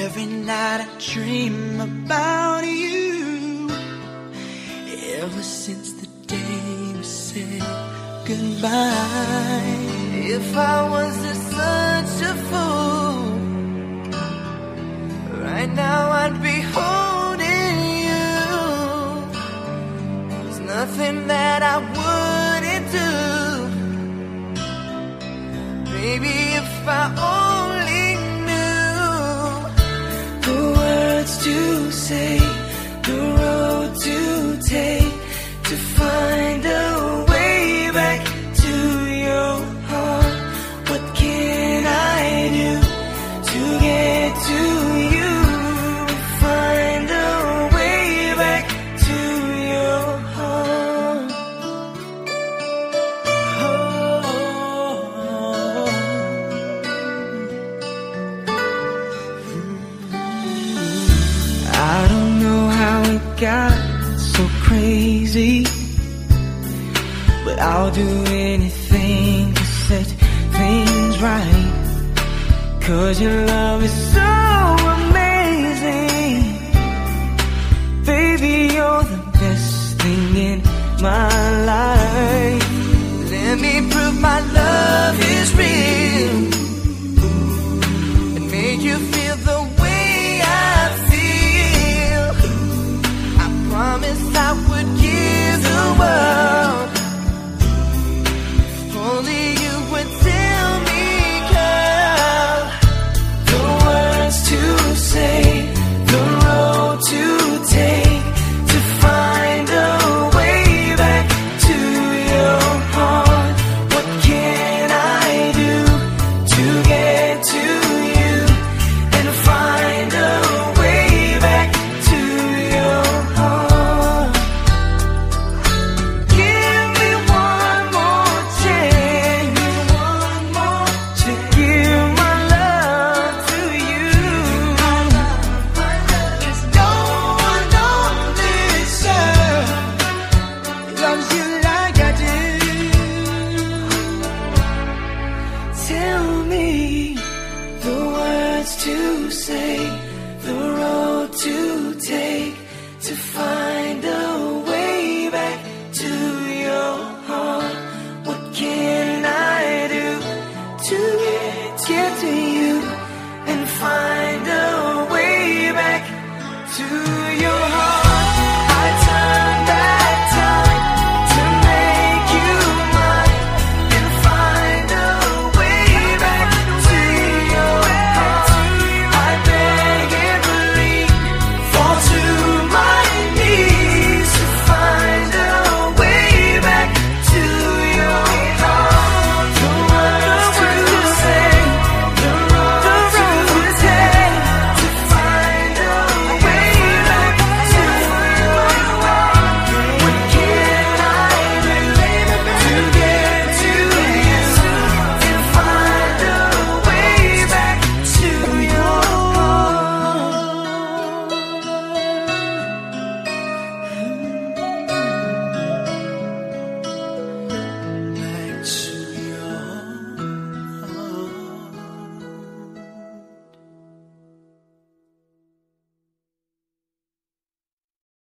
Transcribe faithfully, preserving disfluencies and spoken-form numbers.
Every night I dream about you. Ever since the day we said goodbye. If I wasn't such a fool, right now I'd be holding you. There's nothing that I wouldn't do. Baby, if I only knew the words to say, the road to take, to find a way back to your heart. What can I do to get to you? Find a way back to your heart. I don't know how it got so crazy, but I'll do anything to set things right. 'Cause your love is so amazing. Baby, you're the best thing in my life. Let me prove my love is real and make you feel the way I feel. I promised I would give the world if only you would tell me, girl, the words to say, the road to take, to find a way back to your heart. What can I do to get to you and find a way back to your heart? Give me one more chance, one more to give my love to you. There's no one on this earth loves you like I do. Tell me the words to say, the road to take, to find a way back to your heart. What can I do to get, get to you and find a way back to